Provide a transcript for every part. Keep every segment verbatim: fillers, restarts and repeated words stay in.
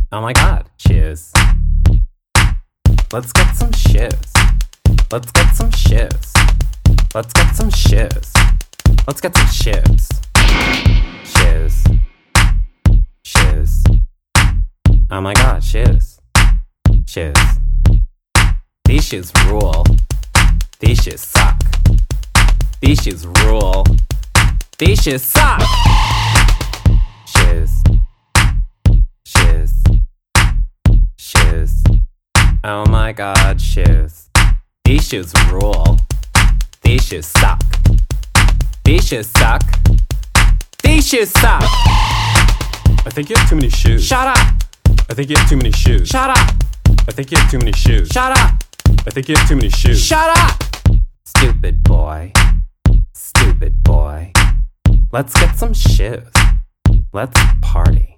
Oh my god, shoes. Let's get some shoes. Let's get some shoes. Let's get some shoes. Let's get some shoes. Shoes. Shoes. Oh my god, shoes. Shoes. These shoes rule. These shoes suck. These shoes rule. These shoes suck! Shoes. Shoes. Shoes. Oh my god, shoes. These shoes rule. These shoes suck. These shoes suck. These shoes suck! I think you have too many shoes. Shut up! I think you have too many shoes. Shut up! I think you have too many shoes. Shut up! I think you have too many shoes. Shut up! Stupid boy. Stupid boy. Let's get some shoes. Let's party.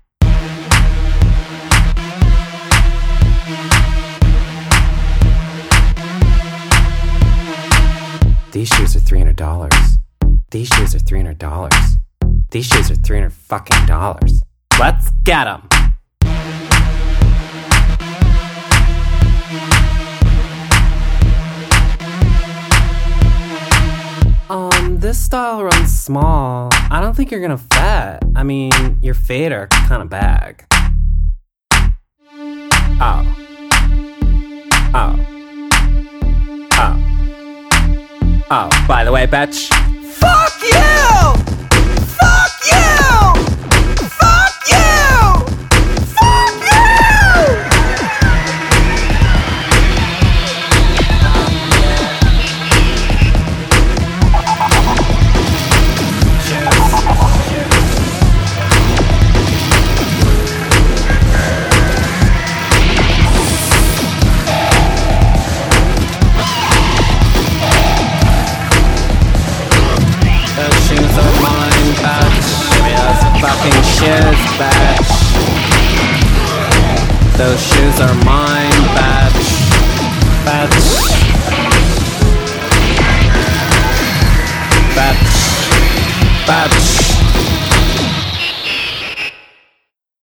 These shoes are three hundred dollars. These shoes are three hundred dollars. These shoes are three hundred fucking dollars. Let's get them. Um, this style runs small. I don't think you're gonna fit. I mean, your fade are kinda bag. Oh. Oh. Oh. Oh, by the way, bitch. Fuck you! Fuck you! Fuck you! Fuck you! Those shoes are mine, bitch. Give me those fucking shoes, bitch. Those shoes are mine, bitch. Bitch.